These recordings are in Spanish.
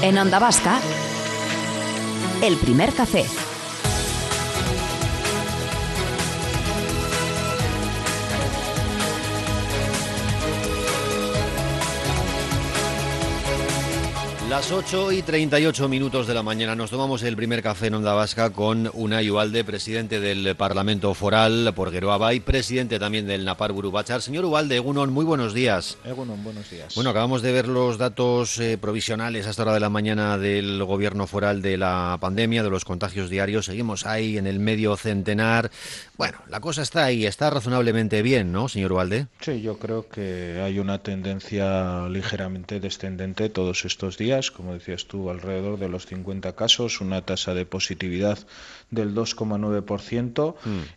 En Onda Vasca, El Primer Café. Las 8:38 de la mañana nos tomamos el primer café en Onda Vasca con Unai Ubalde, presidente del Parlamento Foral por Geroa y presidente también del Nafar-Buru Batzar. Señor Ubalde, Egunon, muy buenos días. Egunon, buenos días. Bueno, acabamos de ver los datos provisionales hasta hora de la mañana del gobierno foral de la pandemia, de los contagios diarios. Seguimos ahí en el medio centenar. Bueno, la cosa está ahí, está razonablemente bien, ¿no, señor Ubalde? Sí, yo creo que hay una tendencia ligeramente descendente todos estos días, como decías tú, alrededor de los 50 casos, una tasa de positividad del 2,9%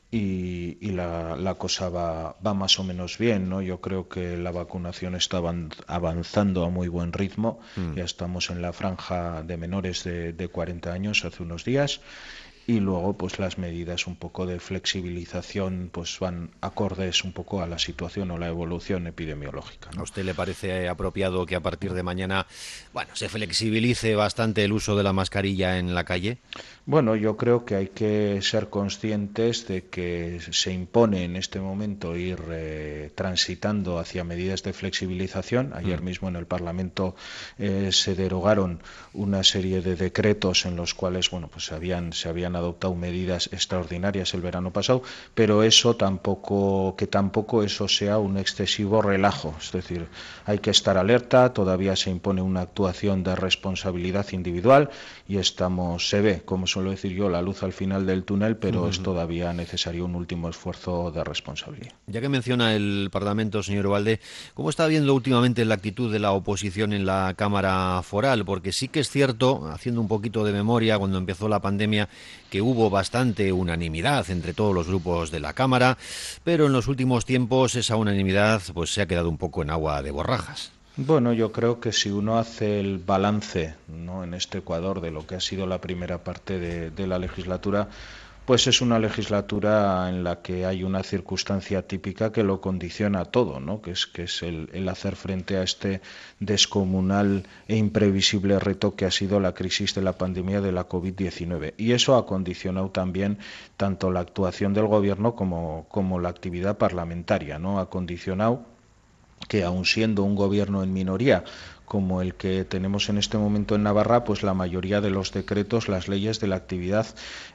y la cosa va más o menos bien, ¿no? Yo creo que la vacunación está avanzando a muy buen ritmo, ya estamos en la franja de menores de 40 años hace unos días. Y luego pues las medidas un poco de flexibilización pues van acordes un poco a la situación o la evolución epidemiológica, ¿no? ¿A usted le parece apropiado que a partir de mañana, se flexibilice bastante el uso de la mascarilla en la calle? Bueno, yo creo que hay que ser conscientes de que se impone en este momento ir transitando hacia medidas de flexibilización. Ayer mismo en el Parlamento se derogaron una serie de decretos en los cuales pues se habían adoptado medidas extraordinarias el verano pasado, pero tampoco eso sea un excesivo relajo. Es decir, hay que estar alerta, todavía se impone una actuación de responsabilidad individual y se ve, como suelo decir yo, la luz al final del túnel, pero es todavía necesario un último esfuerzo de responsabilidad. Ya que menciona el Parlamento, señor Ubalde, ¿cómo está viendo últimamente la actitud de la oposición en la Cámara Foral? Porque sí que es cierto, haciendo un poquito de memoria, cuando empezó la pandemia, que hubo bastante unanimidad entre todos los grupos de la Cámara, pero en los últimos tiempos esa unanimidad pues se ha quedado un poco en agua de borrajas. Bueno, yo creo que si uno hace el balance, ¿no?, en este Ecuador de lo que ha sido la primera parte de la legislatura, pues es una legislatura en la que hay una circunstancia típica que lo condiciona todo, ¿no?, que es el hacer frente a este descomunal e imprevisible reto que ha sido la crisis de la pandemia de la COVID-19. Y eso ha condicionado también tanto la actuación del Gobierno como la actividad parlamentaria, ¿no? Ha condicionado que aun siendo un gobierno en minoría como el que tenemos en este momento en Navarra, pues la mayoría de los decretos, las leyes de la actividad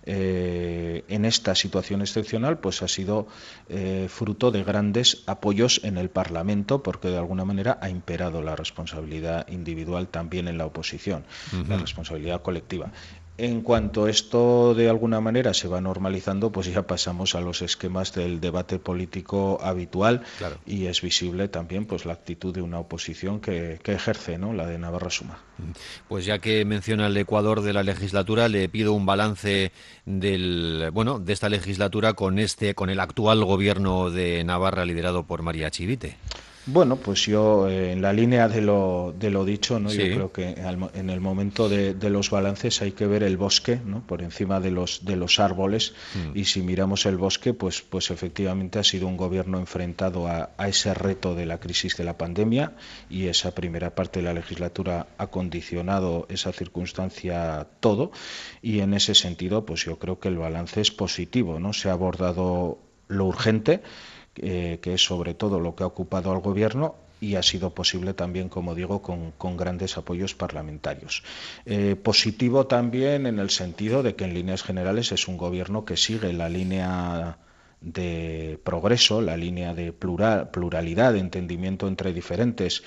en esta situación excepcional, pues ha sido fruto de grandes apoyos en el Parlamento, porque de alguna manera ha imperado la responsabilidad individual también en la oposición, la responsabilidad colectiva. En cuanto esto de alguna manera se va normalizando, pues ya pasamos a los esquemas del debate político habitual. Claro. Y es visible también pues la actitud de una oposición que ejerce, ¿no?, la de Navarra Suma. Pues ya que menciona el Ecuador de la legislatura, le pido un balance de esta legislatura con el actual gobierno de Navarra liderado por María Chivite. Bueno, pues yo en la línea de lo dicho, ¿no? Sí. Yo creo que en el momento de los balances hay que ver el bosque, ¿no?, por encima de los árboles, y si miramos el bosque, pues efectivamente ha sido un gobierno enfrentado a ese reto de la crisis de la pandemia, y esa primera parte de la legislatura ha condicionado esa circunstancia todo, y en ese sentido pues yo creo que el balance es positivo, ¿no? Se ha abordado lo urgente, que es sobre todo lo que ha ocupado al Gobierno, y ha sido posible también, como digo, con grandes apoyos parlamentarios. Positivo también en el sentido de que en líneas generales es un Gobierno que sigue la línea de progreso, la línea de pluralidad, de entendimiento entre diferentes,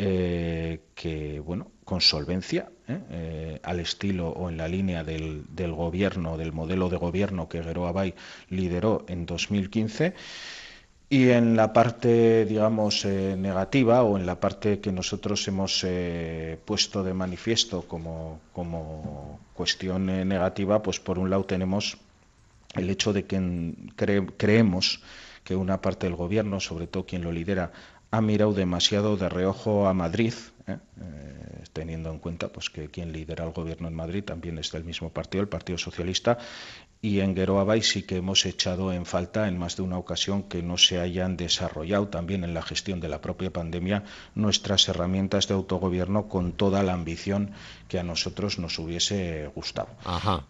con solvencia, al estilo o en la línea del gobierno, del modelo de gobierno que Geroa Bai lideró en 2015. Y en la parte, digamos, negativa, o en la parte que nosotros hemos puesto de manifiesto como cuestión negativa, pues por un lado tenemos el hecho de que creemos que una parte del gobierno, sobre todo quien lo lidera, ha mirado demasiado de reojo a Madrid, teniendo en cuenta pues que quien lidera el gobierno en Madrid también es del mismo partido, el Partido Socialista, y en Geroabay sí que hemos echado en falta en más de una ocasión que no se hayan desarrollado también en la gestión de la propia pandemia nuestras herramientas de autogobierno con toda la ambición que a nosotros nos hubiese gustado. Ajá.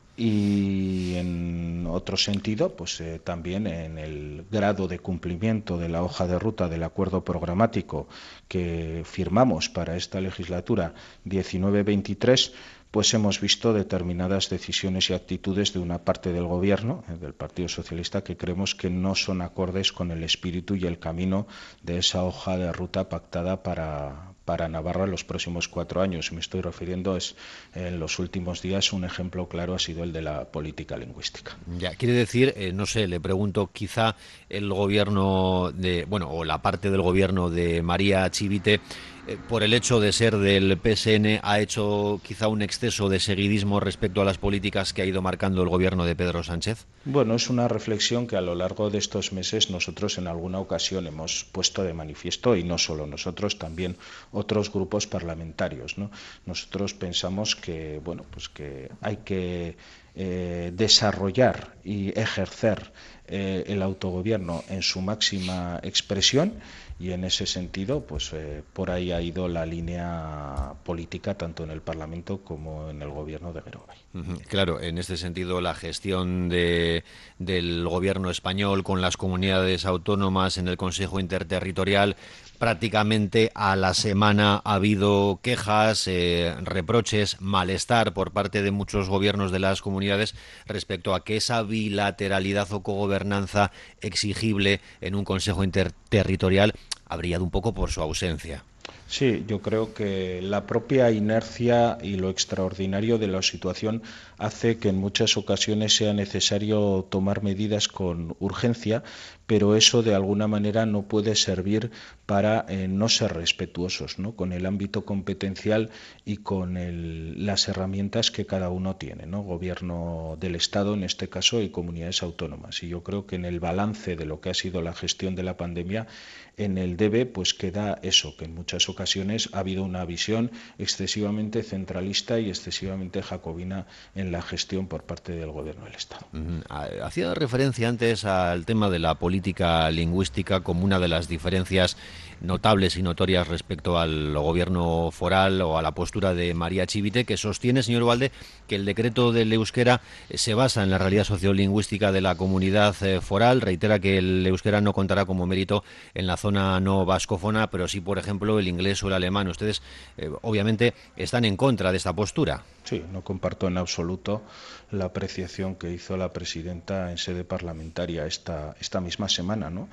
Y en otro sentido, pues también en el grado de cumplimiento de la hoja de ruta del acuerdo programático que firmamos para esta legislatura 19-23, pues hemos visto determinadas decisiones y actitudes de una parte del Gobierno, del Partido Socialista, que creemos que no son acordes con el espíritu y el camino de esa hoja de ruta pactada para Navarra en los próximos 4 años. Me estoy refiriendo, en los últimos días, un ejemplo claro ha sido el de la política lingüística. Ya, quiere decir, no sé, le pregunto, quizá el gobierno o la parte del gobierno de María Chivite, por el hecho de ser del PSN, ha hecho quizá un exceso de seguidismo respecto a las políticas que ha ido marcando el gobierno de Pedro Sánchez. Bueno, es una reflexión que a lo largo de estos meses nosotros en alguna ocasión hemos puesto de manifiesto, y no solo nosotros, también otros grupos parlamentarios, ¿no? Nosotros pensamos que, bueno, pues que hay que desarrollar y ejercer el autogobierno en su máxima expresión, y en ese sentido, pues por ahí ha ido la línea política tanto en el Parlamento como en el gobierno de Geroabay. Claro, en este sentido la gestión del gobierno español con las comunidades autónomas en el Consejo Interterritorial, prácticamente a la semana ha habido quejas, reproches, malestar por parte de muchos gobiernos de las comunidades respecto a que esa bilateralidad o cogobernanza exigible en un Consejo Interterritorial ha brillado un poco por su ausencia. Sí, yo creo que la propia inercia y lo extraordinario de la situación hace que en muchas ocasiones sea necesario tomar medidas con urgencia, pero eso de alguna manera no puede servir para no ser respetuosos, ¿no?, con el ámbito competencial y con las herramientas que cada uno tiene, ¿no?, gobierno del Estado en este caso y comunidades autónomas. Y yo creo que en el balance de lo que ha sido la gestión de la pandemia, en el debe, pues queda eso, que en muchas ocasiones ha habido una visión excesivamente centralista y excesivamente jacobina en la gestión por parte del gobierno del Estado. Hacía referencia antes al tema de la política lingüística como una de las diferencias notables y notorias respecto al gobierno foral o a la postura de María Chivite, que sostiene, señor Ubalde, que el decreto del euskera se basa en la realidad sociolingüística de la comunidad foral. Reitera que el euskera no contará como mérito en la zona no vascófona, pero sí, por ejemplo, el inglés o el alemán. Ustedes, obviamente, están en contra de esta postura. Sí, no comparto en absoluto la apreciación que hizo la presidenta en sede parlamentaria esta misma semana, ¿no?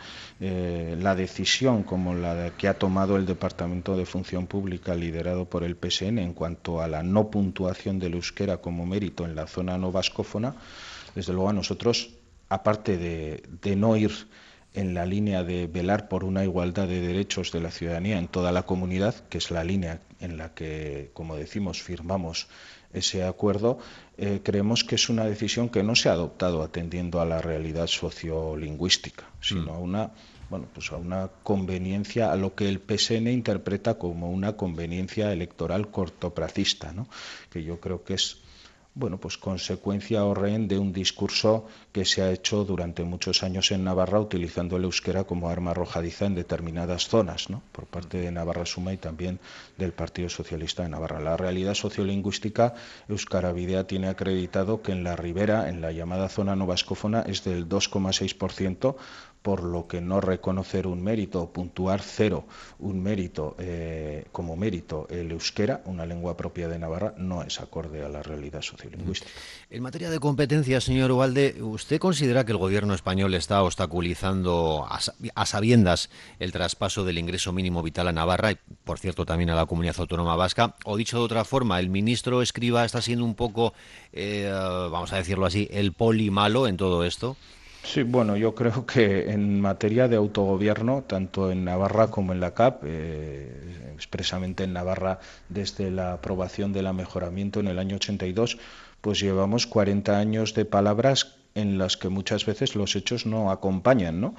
La decisión como la que ha tomado el Departamento de Función Pública liderado por el PSN en cuanto a la no puntuación del euskera como mérito en la zona no vascófona, desde luego a nosotros, aparte de no ir en la línea de velar por una igualdad de derechos de la ciudadanía en toda la comunidad, que es la línea en la que, como decimos, firmamos ese acuerdo, creemos que es una decisión que no se ha adoptado atendiendo a la realidad sociolingüística, sino a una conveniencia, a lo que el PSN interpreta como una conveniencia electoral cortoplacista, ¿no?, que yo creo que es consecuencia o rehén de un discurso que se ha hecho durante muchos años en Navarra utilizando el euskera como arma arrojadiza en determinadas zonas, ¿no?, por parte de Navarra Suma y también del Partido Socialista de Navarra. La realidad sociolingüística, Euskara Bidea tiene acreditado que en la Ribera, en la llamada zona no vascófona, es del 2,6%, por lo que no reconocer un mérito o puntuar cero un mérito como mérito el euskera, una lengua propia de Navarra, no es acorde a la realidad sociolingüística. En materia de competencias, señor Ubalde, ¿usted considera que el gobierno español está obstaculizando a sabiendas el traspaso del ingreso mínimo vital a Navarra y, por cierto, también a la comunidad autónoma vasca? O dicho de otra forma, ¿el ministro Escrivá está siendo un poco, vamos a decirlo así, el poli malo en todo esto? Sí, bueno, yo creo que en materia de autogobierno, tanto en Navarra como en la CAP, expresamente en Navarra desde la aprobación del mejoramiento en el año 82, pues llevamos 40 años de palabras en las que muchas veces los hechos no acompañan, ¿no?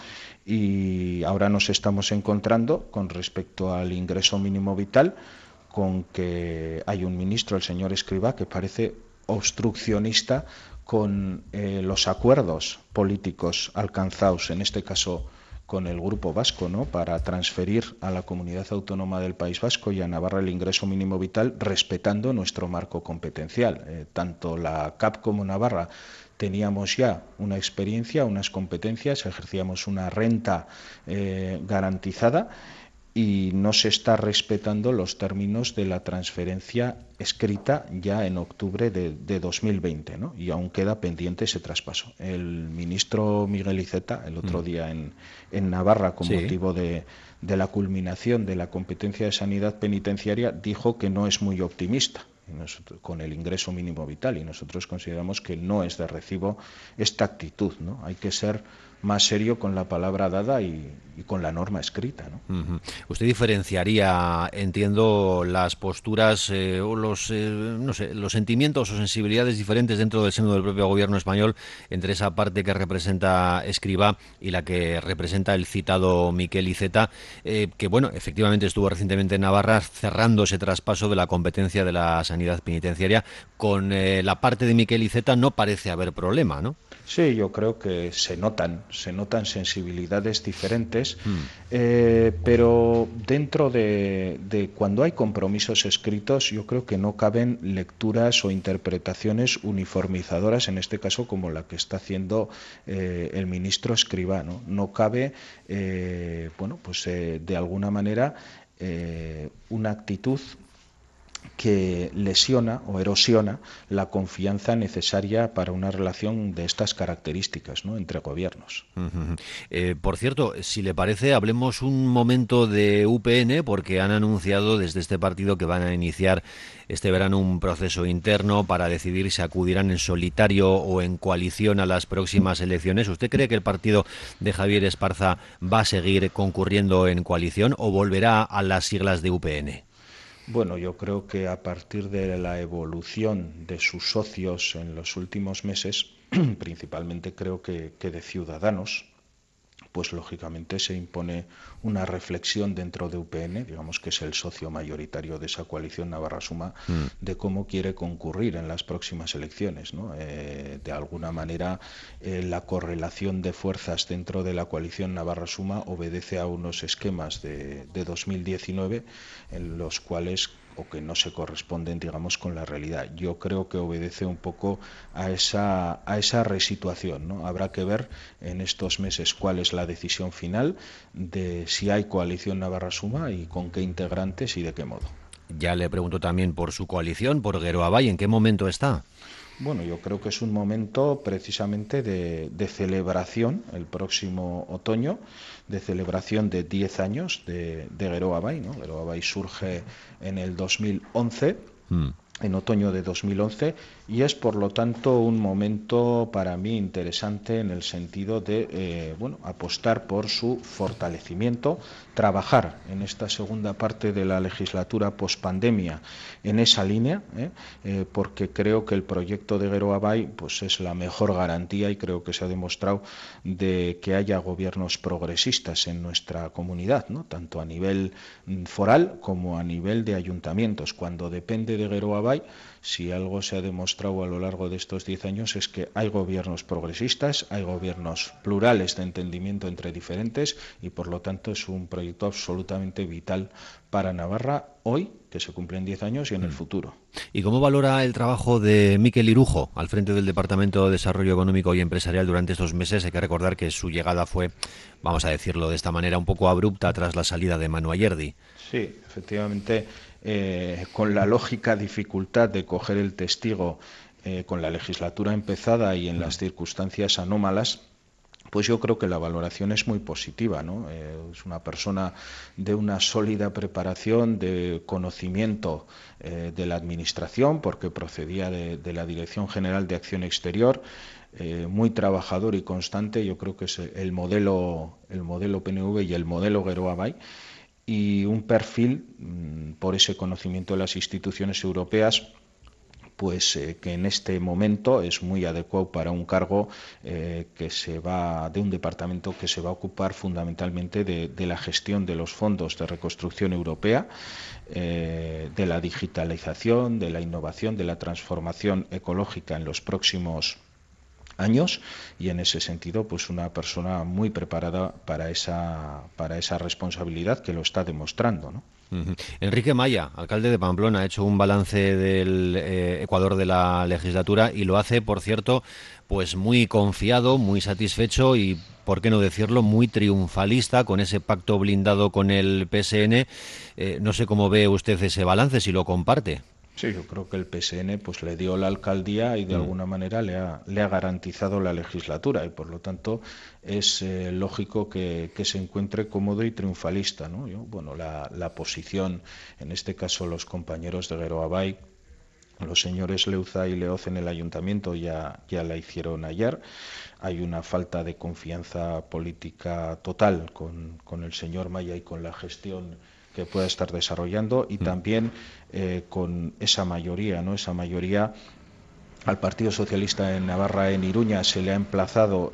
Y ahora nos estamos encontrando con respecto al ingreso mínimo vital, con que hay un ministro, el señor Escrivá, que parece obstruccionista con los acuerdos políticos alcanzados, en este caso con el Grupo Vasco, ¿no?, para transferir a la Comunidad Autónoma del País Vasco y a Navarra el ingreso mínimo vital, respetando nuestro marco competencial. Tanto la CAP como Navarra teníamos ya una experiencia, unas competencias, ejercíamos una renta garantizada, y no se está respetando los términos de la transferencia escrita ya en octubre de 2020, ¿no? Y aún queda pendiente ese traspaso. El ministro Miguel Iceta, el otro día en Navarra, con motivo de la culminación de la competencia de sanidad penitenciaria, dijo que no es muy optimista con el ingreso mínimo vital, y nosotros consideramos que no es de recibo esta actitud, ¿no? Hay que ser más serio con la palabra dada y con la norma escrita, ¿no? Usted diferenciaría, entiendo, las posturas o los, no sé, los sentimientos o sensibilidades diferentes dentro del seno del propio gobierno español entre esa parte que representa Escrivá y la que representa el citado Miquel Iceta, que, bueno, efectivamente estuvo recientemente en Navarra cerrando ese traspaso de la competencia de la sanidad penitenciaria. Con la parte de Miquel Iceta no parece haber problema, ¿no? Sí, yo creo que se notan sensibilidades diferentes, pero dentro de cuando hay compromisos escritos, yo creo que no caben lecturas o interpretaciones uniformizadoras, en este caso como la que está haciendo el ministro Escrivá, ¿no? No cabe, de alguna manera, una actitud que lesiona o erosiona la confianza necesaria para una relación de estas características, ¿no?, entre gobiernos. Por cierto, si le parece, hablemos un momento de UPN, porque han anunciado desde este partido que van a iniciar este verano un proceso interno para decidir si acudirán en solitario o en coalición a las próximas elecciones. ¿Usted cree que el partido de Javier Esparza va a seguir concurriendo en coalición o volverá a las siglas de UPN? Bueno, yo creo que a partir de la evolución de sus socios en los últimos meses, principalmente creo que de Ciudadanos, pues lógicamente se impone una reflexión dentro de UPN, digamos que es el socio mayoritario de esa coalición Navarra Suma, de cómo quiere concurrir en las próximas elecciones, ¿no? De alguna manera, la correlación de fuerzas dentro de la coalición Navarra Suma obedece a unos esquemas de 2019 en los cuales o que no se corresponden, digamos, con la realidad. Yo creo que obedece un poco a esa resituación, ¿no? Habrá que ver en estos meses cuál es la decisión final de si hay coalición Navarra Suma y con qué integrantes y de qué modo. Ya le pregunto también por su coalición, por Geroa Bai, ¿en qué momento está? Bueno, yo creo que es un momento precisamente de celebración el próximo otoño, de celebración de 10 años de Geroa Bai, ¿no? Geroa Bai surge en el 2011, en otoño de 2011, y es por lo tanto un momento para mí interesante en el sentido de apostar por su fortalecimiento, trabajar en esta segunda parte de la legislatura pospandemia en esa línea, porque creo que el proyecto de Geroa Bai pues es la mejor garantía, y creo que se ha demostrado, de que haya gobiernos progresistas en nuestra comunidad, ¿no?, tanto a nivel foral como a nivel de ayuntamientos. Cuando depende de Geroa Bai, si algo se ha demostrado a lo largo de estos 10 años es que hay gobiernos progresistas, hay gobiernos plurales de entendimiento entre diferentes, y por lo tanto es un proyecto absolutamente vital para Navarra hoy, que se cumplen 10 años, y en el futuro. ¿Y cómo valora el trabajo de Mikel Irujo al frente del Departamento de Desarrollo Económico y Empresarial durante estos meses? Hay que recordar que su llegada fue, vamos a decirlo de esta manera, un poco abrupta tras la salida de Manu Ayerdi. Sí, efectivamente, con la lógica dificultad de coger el testigo con la legislatura empezada y en las circunstancias anómalas, pues yo creo que la valoración es muy positiva, ¿no? Es una persona de una sólida preparación, de conocimiento de la administración, porque procedía de la Dirección General de Acción Exterior, muy trabajador y constante. Yo creo que es el modelo PNV y el modelo Geroa Bai, y un perfil, por ese conocimiento de las instituciones europeas, pues que en este momento es muy adecuado para un cargo que se va de un departamento que se va a ocupar fundamentalmente de la gestión de los fondos de reconstrucción europea, de la digitalización, de la innovación, de la transformación ecológica en los próximos años, y en ese sentido pues una persona muy preparada para esa responsabilidad, que lo está demostrando, ¿no? Enrique Maya, alcalde de Pamplona, ha hecho un balance del Ecuador de la legislatura y lo hace, por cierto, pues muy confiado, muy satisfecho y, por qué no decirlo, muy triunfalista con ese pacto blindado con el PSN. No sé cómo ve usted ese balance, si lo comparte. Sí, yo creo que el PSN pues le dio la alcaldía y de alguna manera le ha garantizado la legislatura, y por lo tanto es lógico que se encuentre cómodo y triunfalista, ¿no? Bueno, la posición, en este caso los compañeros de Geroa, los señores Leuza y Leoz en el ayuntamiento ya la hicieron ayer. Hay una falta de confianza política total con el señor Maya y con la gestión que pueda estar desarrollando, y también con esa mayoría, ¿no? Esa mayoría, al Partido Socialista en Navarra, en Iruña, se le ha emplazado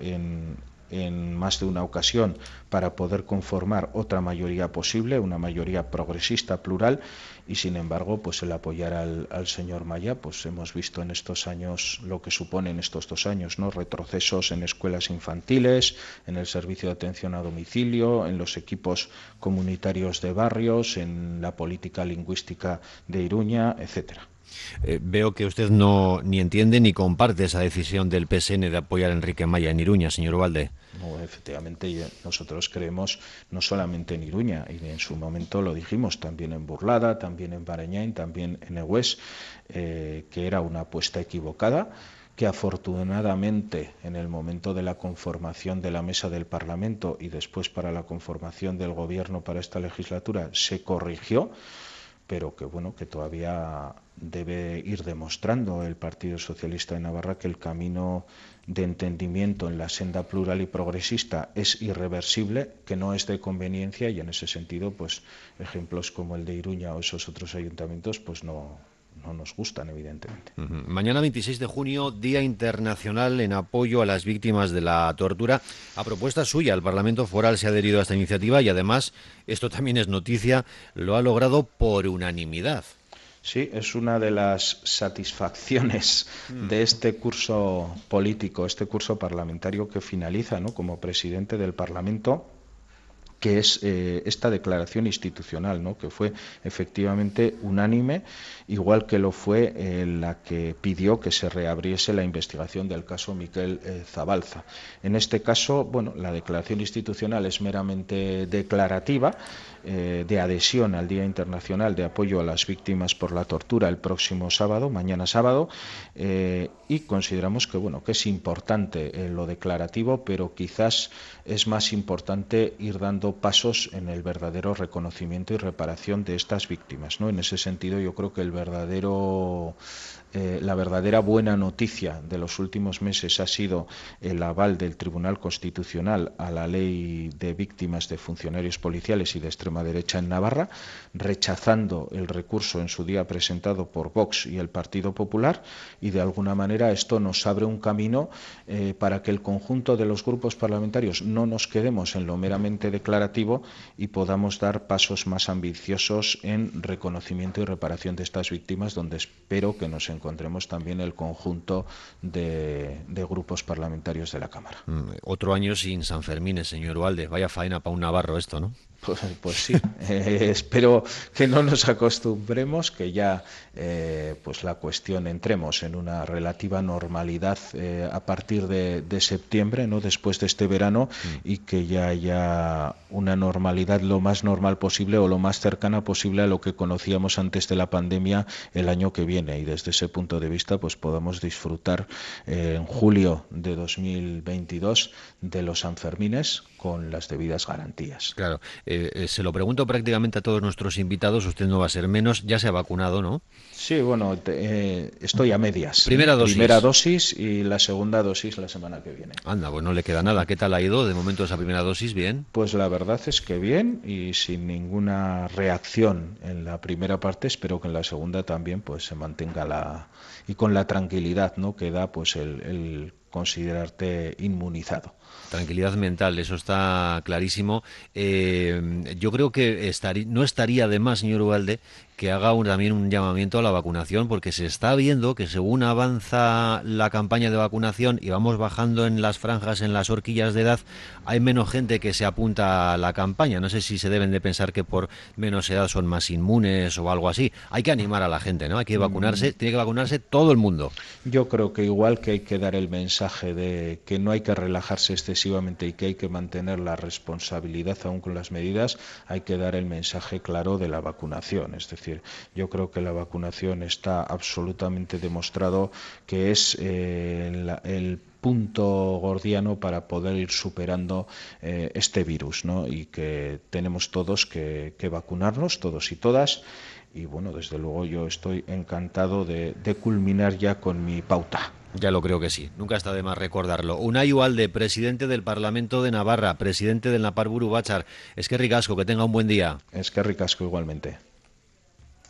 en más de una ocasión para poder conformar otra mayoría posible, una mayoría progresista, plural, y sin embargo pues el apoyar al señor Maya, pues hemos visto en estos años lo que suponen estos 2 años, ¿no? Retrocesos en escuelas infantiles, en el servicio de atención a domicilio, en los equipos comunitarios de barrios, en la política lingüística de Iruña, etcétera. Veo que usted no ni entiende ni comparte esa decisión del PSN de apoyar a Enrique Maya en Iruña, señor Ubalde. No, efectivamente, nosotros creemos no solamente en Iruña, y en su momento lo dijimos, también en Burlada, también en Bareñain, también en Egués, que era una apuesta equivocada, que afortunadamente en el momento de la conformación de la mesa del Parlamento y después para la conformación del Gobierno para esta legislatura se corrigió, pero que bueno, que todavía debe ir demostrando el Partido Socialista de Navarra que el camino de entendimiento en la senda plural y progresista es irreversible, que no es de conveniencia, y en ese sentido pues ejemplos como el de Iruña o esos otros ayuntamientos pues no nos gustan, evidentemente. Mañana 26 de junio, Día Internacional en apoyo a las víctimas de la tortura. A propuesta suya, el Parlamento Foral se ha adherido a esta iniciativa y además, esto también es noticia, lo ha logrado por unanimidad. Sí, es una de las satisfacciones de este curso político, este curso parlamentario que finaliza, ¿no?, como presidente del Parlamento, que es esta declaración institucional, ¿no?, que fue efectivamente unánime, igual que lo fue la que pidió que se reabriese la investigación del caso Miquel Zabalza. En este caso, bueno, la declaración institucional es meramente declarativa, de adhesión al Día Internacional de Apoyo a las Víctimas por la Tortura el próximo sábado, mañana sábado, y consideramos que bueno, que es importante lo declarativo, pero quizás es más importante ir dando pasos en el verdadero reconocimiento y reparación de estas víctimas, ¿no? En ese sentido, yo creo que la verdadera buena noticia de los últimos meses ha sido el aval del Tribunal Constitucional a la ley de víctimas de funcionarios policiales y de extrema derecha en Navarra, rechazando el recurso en su día presentado por Vox y el Partido Popular, y de alguna manera esto nos abre un camino para que el conjunto de los grupos parlamentarios no nos quedemos en lo meramente declarativo y podamos dar pasos más ambiciosos en reconocimiento y reparación de estas víctimas, donde espero que nos encontremos también el conjunto de grupos parlamentarios de la Cámara. Otro año sin Sanfermines, señor Ubalde. Vaya faena para un navarro esto, ¿no? Pues sí, espero que no nos acostumbremos, que ya pues la cuestión entremos en una relativa normalidad a partir de septiembre, ¿no?, después de este verano, y que ya haya una normalidad lo más normal posible o lo más cercana posible a lo que conocíamos antes de la pandemia el año que viene, y desde ese punto de vista pues podamos disfrutar en julio de 2022 de los Sanfermines con las debidas garantías. Claro, se lo pregunto prácticamente a todos nuestros invitados, usted no va a ser menos, ya se ha vacunado, ¿no? Sí, bueno, estoy a medias. Primera dosis. Primera dosis y la segunda dosis la semana que viene. Anda, pues no le queda nada. ¿Qué tal ha ido de momento esa primera dosis? ¿Bien? Pues la verdad es que bien, y sin ninguna reacción en la primera parte. Espero que en la segunda también pues se mantenga y con la tranquilidad, ¿no?, que da pues el considerarte inmunizado. Tranquilidad mental, eso está clarísimo. Yo creo que no estaría de más, señor Ubalde, que haga también un llamamiento a la vacunación, porque se está viendo que según avanza la campaña de vacunación y vamos bajando en las franjas, en las horquillas de edad, hay menos gente que se apunta a la campaña. No sé si se deben de pensar que por menos edad son más inmunes o algo así. Hay que animar a la gente, ¿no? Hay que vacunarse, tiene que vacunarse todo el mundo. Yo creo que igual que hay que dar el mensaje de que no hay que relajarse excesivamente y que hay que mantener la responsabilidad aún con las medidas, hay que dar el mensaje claro de la vacunación. Es decir, yo creo que la vacunación está absolutamente demostrado que es el punto gordiano para poder ir superando este virus, ¿no? Y que tenemos todos que vacunarnos, todos y todas. Y bueno, desde luego yo estoy encantado de culminar ya con mi pauta. Ya lo creo que sí, nunca está de más recordarlo. Unai Ubalde, presidente del Parlamento de Navarra, presidente del Napar Buru Batzar. Es que ricasco, que tenga un buen día. Es que ricasco igualmente.